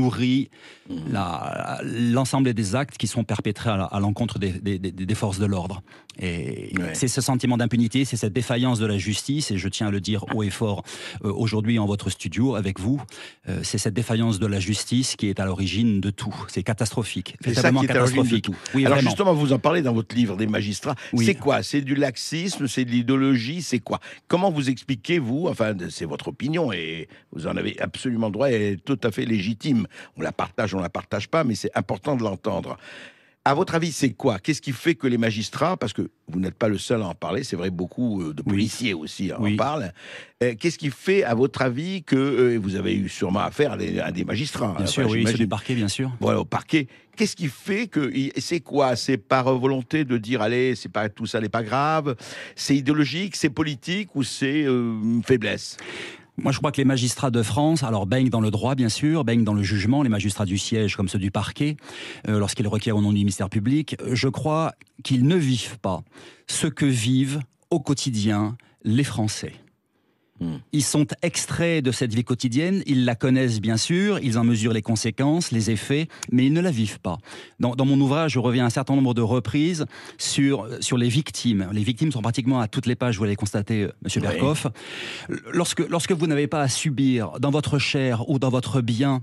l'ensemble des actes qui sont perpétrés à l'encontre des forces de l'ordre. Et c'est ce sentiment d'impunité, c'est cette défaillance de la justice, et je tiens à le dire haut et fort aujourd'hui en votre studio avec vous, c'est cette défaillance de la justice qui est à l'origine de tout. C'est catastrophique. C'est ça qui est à l'origine de tout. Oui, alors vraiment. justement, vous en parlez dans votre livre des magistrats. C'est quoi ? C'est du laxisme ? C'est de l'idéologie ? C'est quoi ? Comment vous expliquez, vous, enfin c'est votre opinion et vous en avez absolument droit et elle est tout à fait légitime. On la partage pas, mais c'est important de l'entendre. À votre avis, c'est quoi ? Qu'est-ce qui fait que les magistrats, parce que vous n'êtes pas le seul à en parler, c'est vrai, beaucoup de policiers aussi en parlent. Qu'est-ce qui fait, à votre avis, que vous avez eu sûrement affaire à des magistrats ? Bien sûr, oui, c'est du parquet, bien sûr. Voilà, au parquet. Qu'est-ce qui fait que c'est quoi ? C'est par volonté de dire allez, c'est pas tout ça n'est pas grave. C'est idéologique, c'est politique ou c'est une faiblesse ? Moi, je crois que les magistrats de France, alors baignent dans le droit, bien sûr, baignent dans le jugement, les magistrats du siège comme ceux du parquet, lorsqu'ils requièrent au nom du ministère public. Je crois qu'ils ne vivent pas ce que vivent au quotidien les Français. Ils sont extraits de cette vie quotidienne, ils la connaissent bien sûr, ils en mesurent les conséquences, les effets, mais ils ne la vivent pas. Dans mon ouvrage, je reviens un certain nombre de reprises sur les victimes. Les victimes sont pratiquement à toutes les pages, vous l'avez constaté, Monsieur Berkoff. Lorsque vous n'avez pas à subir dans votre chair ou dans votre bien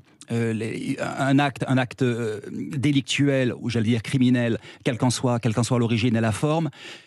un acte délictuel, ou j'allais dire criminel, quelle qu'en soit l'origine et la forme,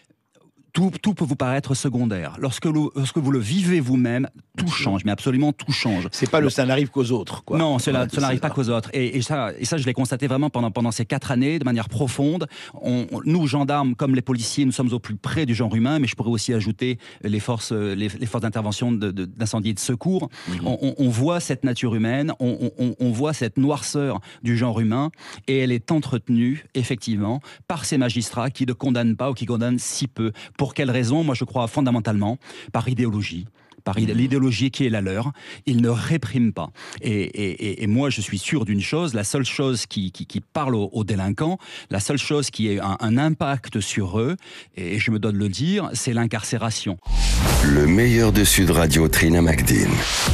tout peut vous paraître secondaire. Lorsque vous le vivez vous-même, tout change, mais absolument tout change. C'est pas ça n'arrive qu'aux autres, quoi. Non, cela n'arrive pas qu'aux autres. Et ça, je l'ai constaté vraiment pendant ces 4 années, de manière profonde. Nous, gendarmes, comme les policiers, nous sommes au plus près du genre humain, mais je pourrais aussi ajouter les forces d'intervention d'incendie et de secours. On voit cette nature humaine, on voit cette noirceur du genre humain, et elle est entretenue, effectivement, par ces magistrats qui ne condamnent pas ou qui condamnent si peu. Pour quelles raisons ? Moi, je crois fondamentalement par idéologie, par l'idéologie qui est la leur. Ils ne répriment pas. Et moi, je suis sûr d'une chose, la seule chose qui parle aux délinquants, la seule chose qui a un impact sur eux, et je me dois de le dire, c'est l'incarcération. Le meilleur de Sud Radio, Trina Macdin.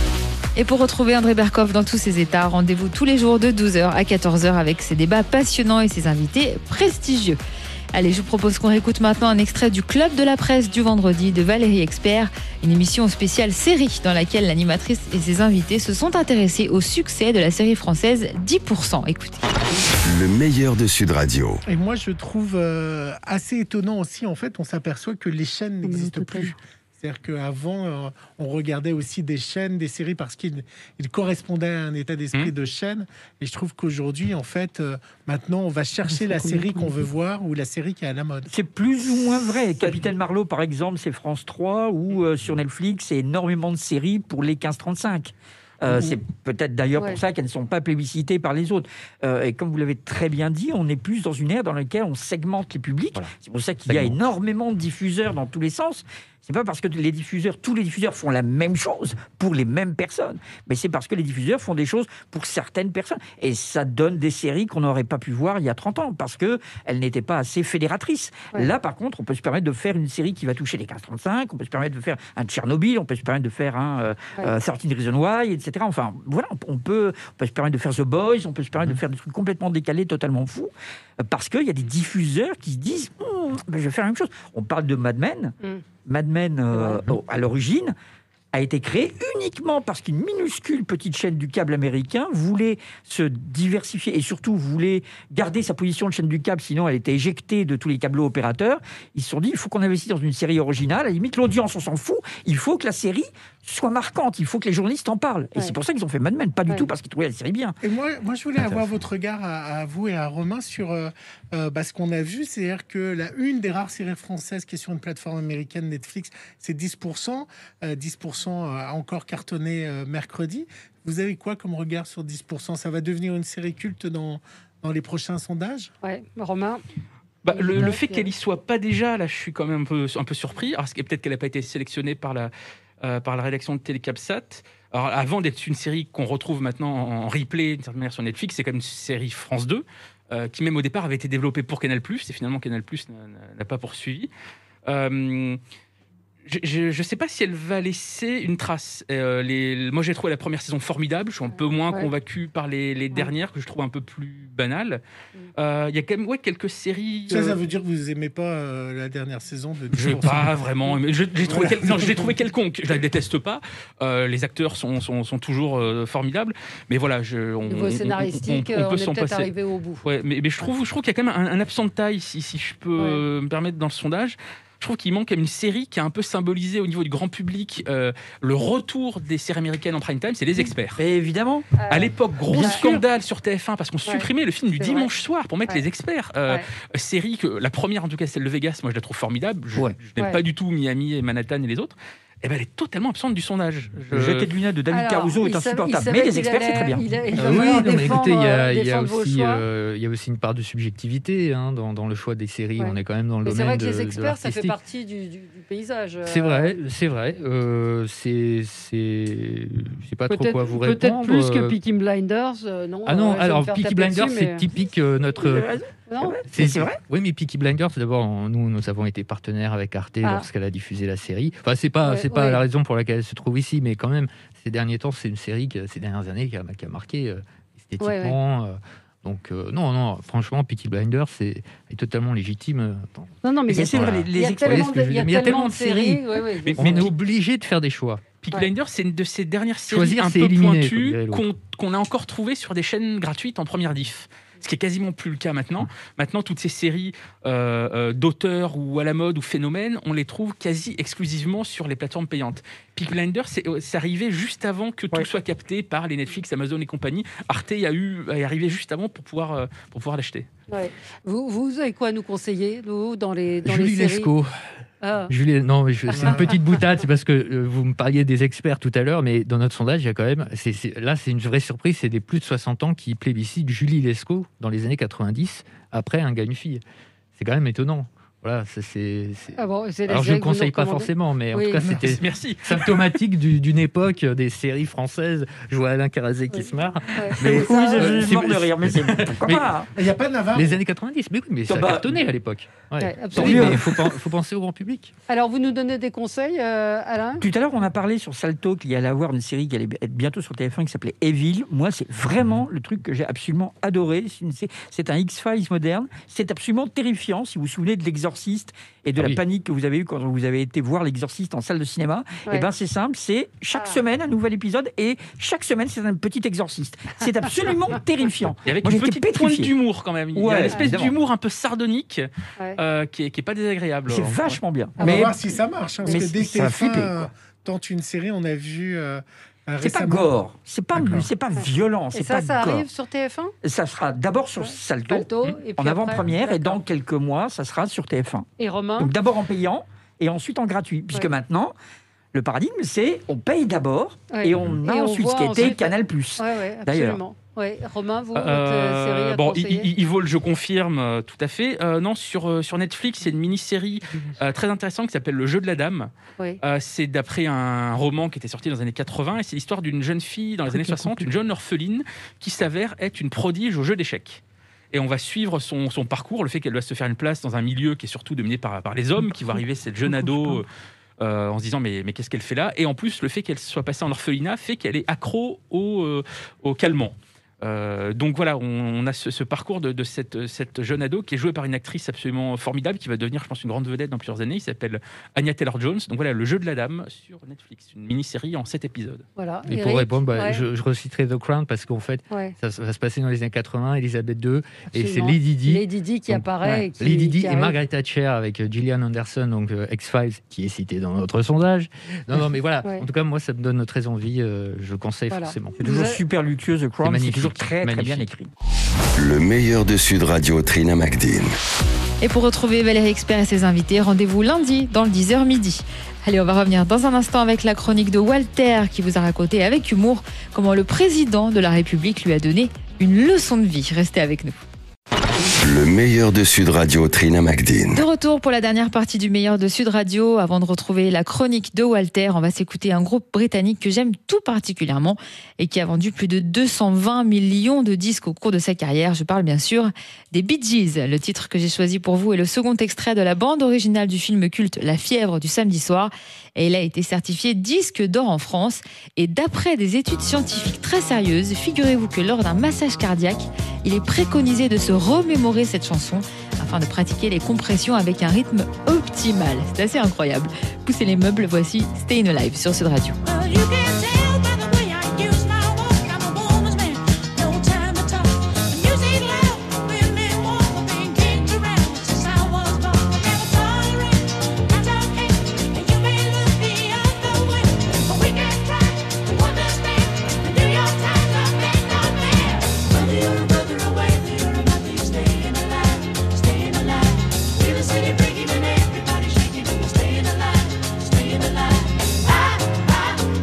Et pour retrouver André Berkoff dans tous ses états, rendez-vous tous les jours de 12h à 14h avec ses débats passionnants et ses invités prestigieux. Allez, je vous propose qu'on réécoute maintenant un extrait du Club de la presse du vendredi de Valérie Expert, une émission spéciale série dans laquelle l'animatrice et ses invités se sont intéressés au succès de la série française 10%. Écoutez. Le meilleur de Sud Radio. Et moi, je trouve assez étonnant aussi, en fait, on s'aperçoit que les chaînes n'existent plus. C'est-à-dire qu'avant, on regardait aussi des chaînes, des séries parce qu'ils correspondaient à un état d'esprit de chaîne. Et je trouve qu'aujourd'hui, en fait, maintenant, on va chercher la série qu'on veut voir ou la série qui est à la mode. C'est plus ou moins vrai. Capitaine Marlowe, par exemple, c'est France 3 ou sur Netflix, c'est énormément de séries pour les 15-35. C'est peut-être d'ailleurs pour ça qu'elles ne sont pas plébiscitées par les autres. Et comme vous l'avez très bien dit, on est plus dans une ère dans laquelle on segmente les publics. Voilà. C'est pour ça qu'il y a énormément de diffuseurs dans tous les sens. C'est pas parce que tous les diffuseurs font la même chose pour les mêmes personnes, mais c'est parce que les diffuseurs font des choses pour certaines personnes. Et ça donne des séries qu'on n'aurait pas pu voir il y a 30 ans, parce qu'elles n'étaient pas assez fédératrices. Ouais. Là, par contre, on peut se permettre de faire une série qui va toucher les 15-35, on peut se permettre de faire un Tchernobyl, on peut se permettre de faire un 13 Reasons Why, etc. Enfin, voilà, on peut se permettre de faire The Boys, on peut se permettre de faire des trucs complètement décalés, totalement fous, parce qu'il y a des diffuseurs qui se disent je vais faire la même chose. On parle de Mad Men. Mad Men, à l'origine, a été créé uniquement parce qu'une minuscule petite chaîne du câble américain voulait se diversifier et surtout voulait garder sa position de chaîne du câble, sinon elle était éjectée de tous les câbleaux opérateurs. Ils se sont dit, il faut qu'on investisse dans une série originale. À la limite, l'audience, on s'en fout. Il faut que la série soit marquante. Il faut que les journalistes en parlent. Et c'est pour ça qu'ils ont fait Mad Men, pas du tout parce qu'ils trouvaient la série bien. Et moi je voulais avoir votre regard à vous et à Romain sur ce qu'on a vu. C'est-à-dire que une des rares séries françaises qui est sur une plateforme américaine, Netflix, c'est 10%. 10% a encore cartonné mercredi. Vous avez quoi comme regard sur 10%? Ça va devenir une série culte dans les prochains sondages? Ouais, Romain. Le fait qu'elle y soit pas déjà, là, je suis quand même un peu surpris. Alors, peut-être qu'elle n'a pas été sélectionnée par la rédaction de Télécapsat. Alors, avant d'être une série qu'on retrouve maintenant en replay, d'une certaine manière, sur Netflix, c'est quand même une série France 2, qui même au départ avait été développée pour Canal+, et finalement Canal+ n'a pas poursuivi. Je ne sais pas si elle va laisser une trace. Moi, j'ai trouvé la première saison formidable. Je suis un peu moins convaincu par les dernières, que je trouve un peu plus banales. Il y a quand même quelques séries... Ça veut dire que vous n'aimez pas la dernière saison de 10%? Je n'ai pas vraiment aimé. Je l'ai trouvé quelconque. Je la déteste pas. Les acteurs sont toujours formidables. Mais voilà, niveau scénaristique, on est peut-être arrivé au bout. Ouais, mais je trouve qu'il y a quand même un absent de taille, si je peux me permettre, dans le sondage. Je trouve qu'il manque quand même une série qui a un peu symbolisé au niveau du grand public le retour des séries américaines en prime time, c'est Les Experts. Et évidemment. À l'époque, gros scandale sur TF1 parce qu'on supprimait le film du dimanche soir pour mettre Les Experts. Série que la première, en tout cas celle de Vegas, moi je la trouve formidable. Je n'aime pas du tout Miami et Manhattan et les autres. Elle est totalement absente du sondage. Le jeté de lunettes de David Caruso est insupportable. Mais Les Experts, c'est très bien. Écoutez, il y a aussi une part de subjectivité dans le choix des séries. On est quand même dans le domaine de c'est vrai que Les Experts, ça fait partie du paysage. C'est vrai. C'est pas trop quoi vous répondre. Peut-être plus que Peaky Blinders, non? Ah non, alors Peaky Blinders, c'est typique notre... Non, c'est vrai. Oui, mais Peaky Blinders, d'abord, nous avons été partenaires avec Arte lorsqu'elle a diffusé la série. Enfin, c'est pas la raison pour laquelle elle se trouve ici, mais quand même, ces derniers temps, c'est une série ces dernières années qui a marqué esthétiquement. Donc non, franchement, Peaky Blinders est totalement légitime. Non, mais c'est vrai. Il y a tellement de séries, mais on est obligé de faire des choix. Peaky Blinders, c'est une de ces dernières séries un peu pointues qu'on a encore trouvées sur des chaînes gratuites en première diff. Ce qui est quasiment plus le cas maintenant. Maintenant, toutes ces séries d'auteurs ou à la mode ou phénomènes, on les trouve quasi exclusivement sur les plateformes payantes. Peaky Blinders, c'est arrivé juste avant que tout soit capté par les Netflix, Amazon et compagnie. Arte est arrivé juste avant pour pouvoir l'acheter. Ouais. Vous avez quoi à nous conseiller, nous, dans les Julie séries Lescaut. Julie, non, c'est une petite boutade, c'est parce que vous me parliez des experts tout à l'heure, mais dans notre sondage, il y a quand même, là c'est une vraie surprise, c'est des plus de 60 ans qui plébiscitent Julie Lescaut dans les années 90, après Un gars, une fille. C'est quand même étonnant. Voilà, Ah bon, c'est alors je ne conseille pas forcément, mais en tout cas c'était symptomatique d'une époque des séries françaises. Je vois Alain Carazé qui se marre. Mais je mort de rire, mais c'est il n'y a pas Navarre. Les années 90, mais oui, mais ça cartonnait à l'époque. Absolument. Mais il faut penser au grand public. Alors vous nous donnez des conseils, Alain? Tout à l'heure, on a parlé sur Salto qu'il y allait avoir une série qui allait être bientôt sur TF1 qui s'appelait Evil. Moi, c'est vraiment le truc que j'ai absolument adoré. C'est un X-Files moderne. C'est absolument terrifiant. Si vous vous souvenez de l'Exorciste et de la panique que vous avez eue quand vous avez été voir l'Exorciste en salle de cinéma, et ben c'est simple, c'est chaque semaine un nouvel épisode et chaque semaine c'est un petit exorciste. C'est absolument terrifiant. Et avec une petite pointe d'humour quand même. Il y a une espèce d'humour un peu sardonique qui est pas désagréable. C'est vachement bien. On va voir si ça marche. Parce que dès que TF1 tente une série, on a vu... c'est pas gore, c'est pas violent, et ça arrive sur TF1. Ça sera d'abord sur Salto et puis en avant-première, et dans quelques mois, ça sera sur TF1. Et Romain. Donc d'abord en payant et ensuite en gratuit, puisque maintenant le paradigme c'est on paye d'abord et on a ensuite ce qui était Canal+. D'ailleurs. Ouais, Romain, vous, votre série à conseiller? Evil, je confirme, tout à fait. Non, sur Netflix, c'est une mini-série très intéressante qui s'appelle Le Jeu de la Dame. C'est d'après un roman qui était sorti dans les années 80 et c'est l'histoire d'une jeune fille dans les années 60, une jeune orpheline qui s'avère être une prodige au jeu d'échecs. Et on va suivre son parcours, le fait qu'elle doit se faire une place dans un milieu qui est surtout dominé par les hommes, qui voient arriver cette jeune ado en se disant mais qu'est-ce qu'elle fait là? Et en plus, le fait qu'elle soit passée en orphelinat fait qu'elle est accro au calmant. Donc voilà, on a ce parcours de cette jeune ado qui est jouée par une actrice absolument formidable qui va devenir, je pense, une grande vedette dans plusieurs années. Il s'appelle Anya Taylor-Jones. Donc voilà, Le Jeu de la Dame sur Netflix, une mini-série en 7 épisodes. Voilà. Et pour répondre, je reciterai The Crown parce qu'en fait, ça va se passer dans les années 80, Elisabeth II, et c'est Lady Di qui apparaît. Lady Di et Margaret Thatcher avec Gillian Anderson, donc X-Files, qui est cité dans notre sondage. Non, mais voilà, en tout cas, moi, ça me donne très envie. Je le conseille forcément. C'est toujours super luxueux, The Crown. C'est toujours très bien écrit. Le meilleur de Sud Radio, Trina McDean. Et pour retrouver Valérie Expert et ses invités, rendez-vous lundi dans le 10h midi. Allez, on va revenir dans un instant avec la chronique de Walter qui vous a raconté avec humour comment le président de la République lui a donné une leçon de vie. Restez avec nous. Le meilleur de Sud Radio, Trina McDean. De retour pour la dernière partie du meilleur de Sud Radio. Avant de retrouver la chronique de Walter, on va s'écouter un groupe britannique que j'aime tout particulièrement et qui a vendu plus de 220 millions de disques au cours de sa carrière. Je parle bien sûr des Bee Gees. Le titre que j'ai choisi pour vous est le second extrait de la bande originale du film culte La fièvre du samedi soir. Et il a été certifié disque d'or en France. Et d'après des études scientifiques très sérieuses, figurez-vous que lors d'un massage cardiaque, il est préconisé de se remémorer cette chanson afin de pratiquer les compressions avec un rythme optimal. C'est assez incroyable. Poussez les meubles, voici Stayin' Alive sur Sud Radio. Staying alive.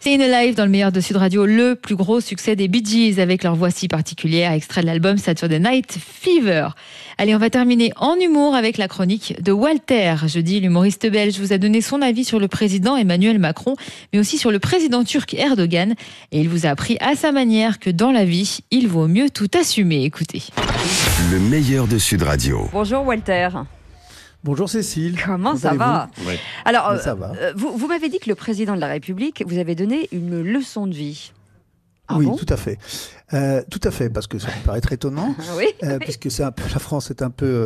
Staying Alive dans le meilleur de Sud Radio, le plus gros succès des Bee Gees avec leur voix si particulière, extrait de l'album Saturday Night Fever. Allez, on va terminer en humour avec la chronique de Walter. Jeudi, l'humoriste belge vous a donné son avis sur le président Emmanuel Macron, mais aussi sur le président turc Erdogan. Et il vous a appris à sa manière que dans la vie, il vaut mieux tout assumer. Écoutez. Le meilleur de Sud Radio. Bonjour Walter. Bonjour Cécile. Comment ça va? Ouais. Alors, ça va. Vous m'avez dit que le président de la République vous avait donné une leçon de vie. Ah oui, bon? tout à fait. Tout à fait, parce que ça me paraît très étonnant, oui. puisque c'est un peu, la France est un peu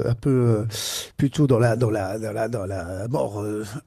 plutôt dans la mort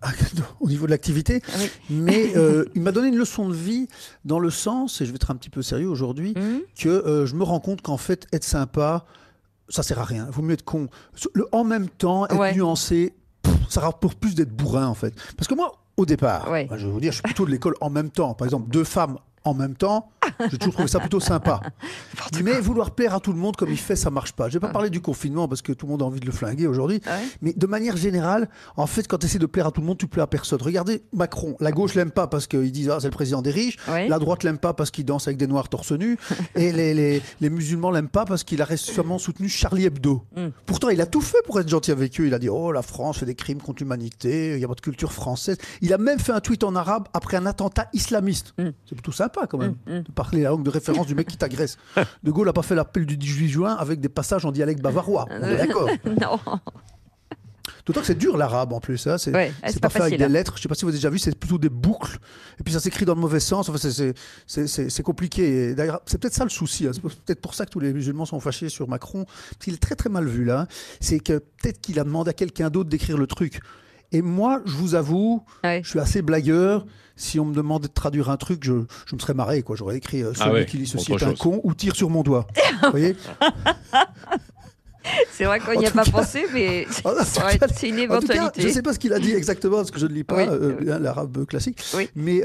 au niveau de l'activité. Oui. Mais il m'a donné une leçon de vie dans le sens, et je vais être un petit peu sérieux aujourd'hui, que je me rends compte qu'en fait, être sympa, ça sert à rien. Il vaut mieux être con. En même temps, être nuancé, ça rapporte plus d'être bourrin, en fait. Parce que moi, au départ, je vais vous dire, je suis plutôt de l'école en même temps. Par exemple, 2 femmes en même temps, j'ai toujours trouvé ça plutôt sympa. Mais vouloir plaire à tout le monde comme il fait, ça marche pas. Je vais pas parler du confinement parce que tout le monde a envie de le flinguer aujourd'hui. Mais de manière générale, en fait, quand tu essaies de plaire à tout le monde, tu plais à personne. Regardez Macron. La gauche l'aime pas parce qu'ils disent c'est le président des riches. La droite l'aime pas parce qu'il danse avec des noirs torse nu. Et les musulmans l'aiment pas parce qu'il a récemment soutenu Charlie Hebdo. Pourtant, il a tout fait pour être gentil avec eux. Il a dit la France fait des crimes contre l'humanité. Il y a pas de culture française. Il a même fait un tweet en arabe après un attentat islamiste. C'est plutôt sympa quand même de parler la langue de référence du mec qui t'agresse. De Gaulle n'a pas fait l'appel du 18 juin avec des passages en dialecte bavarois. On est d'accord? Non. D'autant que c'est dur l'arabe en plus. Hein. C'est pas fait avec des lettres. Je ne sais pas si vous avez déjà vu, c'est plutôt des boucles. Et puis ça s'écrit dans le mauvais sens. Enfin, c'est compliqué. Et d'ailleurs, c'est peut-être ça le souci. Hein. C'est peut-être pour ça que tous les musulmans sont fâchés sur Macron. Parce qu'il est très très mal vu là. Hein. C'est que peut-être qu'il a demandé à quelqu'un d'autre d'écrire le truc. Et moi, je vous avoue, je suis assez blagueur. Si on me demandait de traduire un truc, je me serais marré. J'aurais écrit celui qui lit ceci est un con ou tire sur mon doigt. Vous voyez? C'est vrai qu'on n'y a pas pensé, mais c'est une éventualité. En tout cas, je ne sais pas ce qu'il a dit exactement, parce que je ne lis pas l'arabe classique. Mais,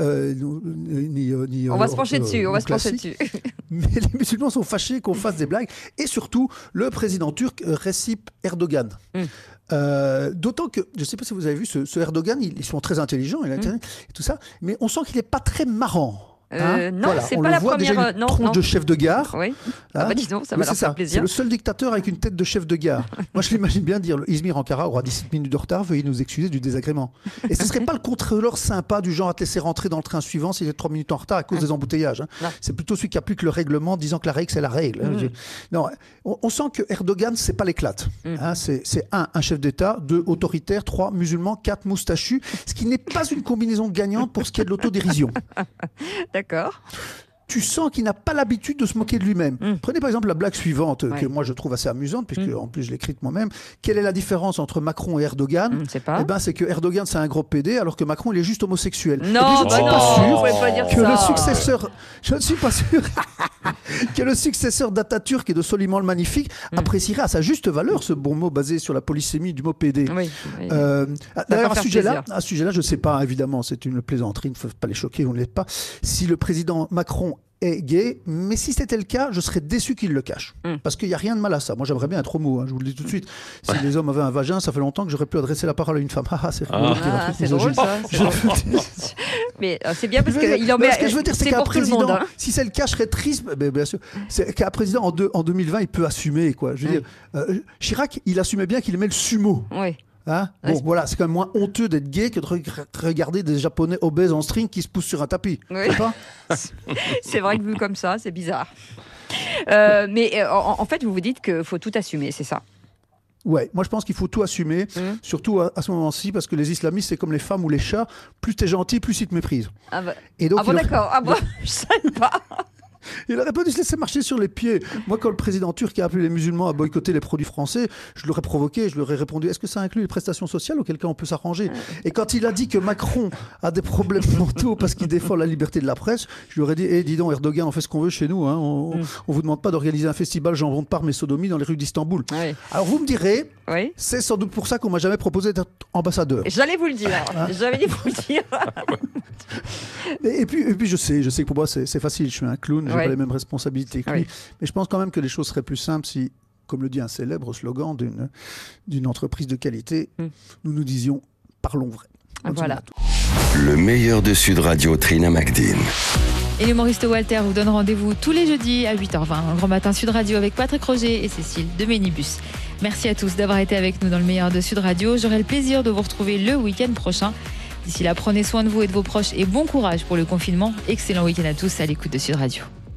on va se pencher dessus. Mais les musulmans sont fâchés qu'on fasse des blagues. Et surtout, le président turc, Recep Erdogan. D'autant que, je ne sais pas si vous avez vu, ce Erdogan, ils sont très intelligents, et tout ça, mais on sent qu'il n'est pas très marrant. Non, voilà, c'est pas la première. Une tronche de chef de gare. Oui. Dis donc, ça va leur faire plaisir. C'est le seul dictateur avec une tête de chef de gare. Moi, je l'imagine bien dire Izmir Ankara aura 17 minutes de retard, veuillez nous excuser du désagrément. Et ce serait pas le contrôleur sympa du genre à te laisser rentrer dans le train suivant s'il est 3 minutes en retard à cause des embouteillages. Hein. C'est plutôt celui qui applique le règlement disant que la règle, c'est la règle. Non, on sent que Erdogan, c'est pas l'éclate. Hein, c'est 1, un chef d'État, 2, autoritaire, 3, musulman, 4, moustachu, ce qui n'est pas une combinaison gagnante pour ce qui est de l'autodérision. D'accord. Tu sens qu'il n'a pas l'habitude de se moquer de lui-même. Prenez par exemple la blague suivante, que moi je trouve assez amusante, puisque en plus je l'ai écrite moi-même. Quelle est la différence entre Macron et Erdogan? C'est que Erdogan c'est un gros pédé, alors que Macron il est juste homosexuel. Non, je ne suis pas sûr que le successeur. Je ne suis pas sûr que le successeur d'Atatürk et de Soliman le Magnifique apprécierait à sa juste valeur ce bon mot basé sur la polysémie du mot pédé. D'ailleurs, à ce sujet-là, je ne sais pas, évidemment, c'est une plaisanterie, il ne faut pas les choquer, vous ne l'êtes pas. Si le président Macron est gay, mais si c'était le cas, je serais déçu qu'il le cache. Parce qu'il n'y a rien de mal à ça. Moi, j'aimerais bien être homo, hein, je vous le dis tout de suite. Si les hommes avaient un vagin, ça fait longtemps que j'aurais pu adresser la parole à une femme. C'est drôle, ça. Mais c'est bien parce qu'il en met... Ce que je veux dire, c'est qu'un président, hein. si c'est le cas, je serais triste. Mais bien sûr, c'est qu'un président en 2020, il peut assumer. Quoi. Je veux dire, Chirac, il assumait bien qu'il aimait le sumo. Oui. Hein voilà, c'est quand même moins honteux d'être gay que de regarder des Japonais obèses en string qui se poussent sur un tapis. Oui. C'est vrai que vu comme ça, c'est bizarre. Mais en fait, vous vous dites qu'il faut tout assumer, c'est ça? Ouais, moi je pense qu'il faut tout assumer, surtout à ce moment-ci, parce que les islamistes, c'est comme les femmes ou les chats, plus t'es gentil, plus ils te méprisent. Et donc, d'accord, je savais pas. Il n'aurait pas dû se laisser marcher sur les pieds. Moi, quand le président turc a appelé les musulmans à boycotter les produits français, je l'aurais provoqué, je leur ai répondu, est-ce que ça inclut les prestations sociales auquel cas on peut s'arranger? Et quand il a dit que Macron a des problèmes mentaux parce qu'il défend la liberté de la presse, je lui aurais dit, dis donc Erdogan, on fait ce qu'on veut chez nous, hein. On vous demande pas d'organiser un festival jambon de Parme et sodomie dans les rues d'Istanbul. Alors vous me direz, c'est sans doute pour ça qu'on m'a jamais proposé d'être ambassadeur. J'allais vous le dire, Et puis je sais que pour moi c'est facile, je suis un clown, j'ai pas les mêmes responsabilités que lui, mais je pense quand même que les choses seraient plus simples si, comme le dit un célèbre slogan d'une entreprise de qualité, nous disions parlons vrai. Voilà. Le meilleur de Sud Radio, Trina Macdin. Et l'humoriste Walter vous donne rendez-vous tous les jeudis à 8h20 dans le Grand Matin Sud Radio avec Patrick Roger et Cécile de Ménibus. Merci à tous d'avoir été avec nous dans le meilleur de Sud Radio. J'aurai le plaisir de vous retrouver le week-end prochain. D'ici là, prenez soin de vous et de vos proches et bon courage pour le confinement. Excellent week-end à tous à l'écoute de Sud Radio.